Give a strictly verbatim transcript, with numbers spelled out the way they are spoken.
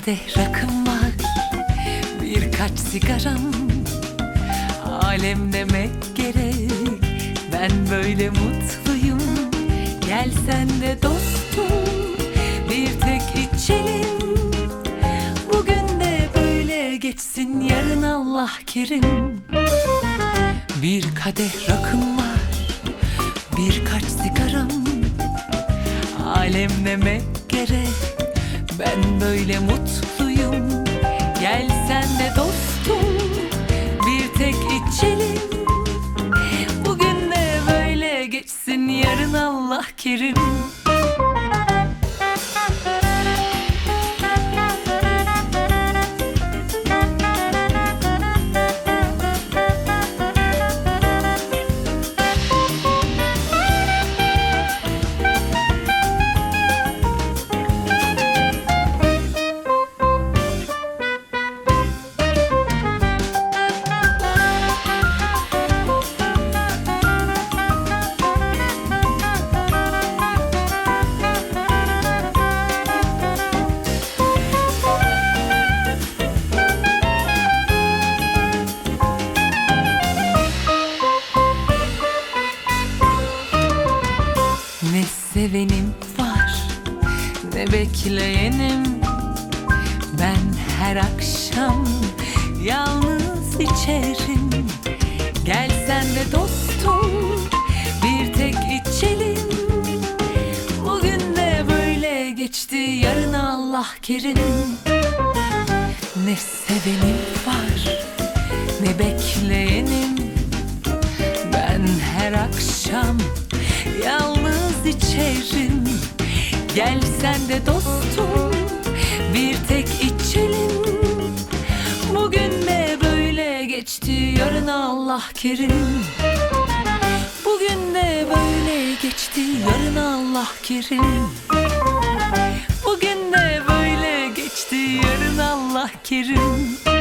kadeh rakım var, birkaç sigaram. Alem demek gerek, ben böyle mutluyum. Gel sen de dostum, bir tek içelim. Bugün de böyle geçsin, yarın Allah kerim. Bir kadeh rakım var, birkaç sigaram. Alem demek gerek, ben böyle mutluyum. Gel sen de dostum, bir tek içelim. Bugün de böyle geçsin, yarın Allah kerim. Ne sevenim var, ne bekleyenim. Ben her akşam yalnız içerim. Gel sen de dostum, bir tek içelim. Bugün de böyle geçti, yarın Allah kerim. Ne sevenim var, ne bekleyenim. Ben her akşam yalnız içerim. Gel sen de dostum, bir tek içelim. Bugün de böyle geçti, yarın Allah kerim. Bugün de böyle geçti, yarın Allah kerim. Bugün de böyle geçti, yarın Allah kerim.